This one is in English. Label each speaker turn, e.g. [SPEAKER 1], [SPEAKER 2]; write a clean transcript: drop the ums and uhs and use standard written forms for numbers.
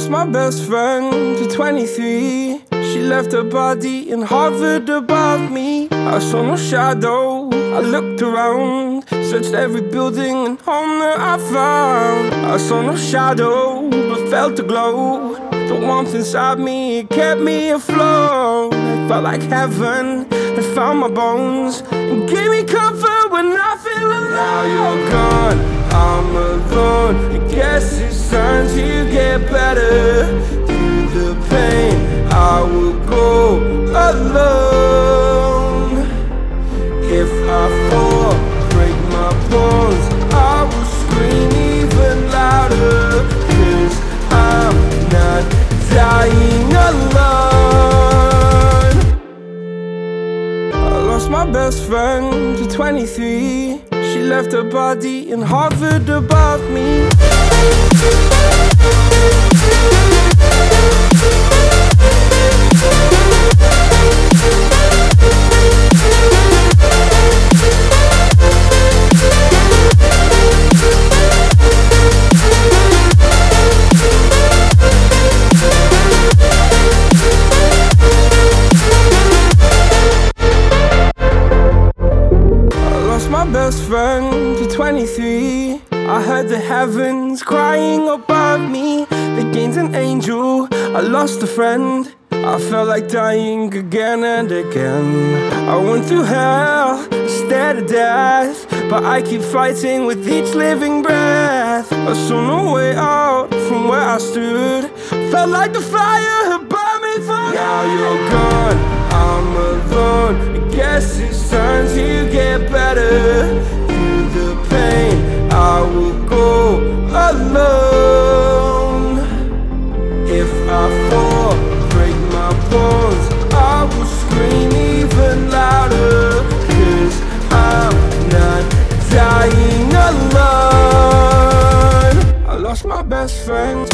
[SPEAKER 1] lost my best friend to 23. She left her body and hovered above me. I saw no shadow, I looked around, searched every building and home that I found. I saw no shadow, but felt a glow. The warmth inside me, it kept me afloat. It felt like heaven had found my bones and gave me comfort when I feel alone. Now you're gone, I'm alone. I guess it's time to get better. Through the pain, I will go alone. If I fall, break my bones, I will scream even louder. 'Cause I'm not dying alone. I lost my best friend to 23. She left her body and hovered above me. My best friend to 23. I heard the heavens crying above me. They gained an angel, I lost a friend. I felt like dying again and again. I went through hell, stared at death, but I keep fighting with each living breath. I saw no way out from where I stood. Felt like the fire had burned me through. Now you're gone, I'm alone. I guess it's time to get better. Through the pain, I will go alone. If I fall, break my bones, I will scream even louder. 'Cause I'm not dying alone. I lost my best friend.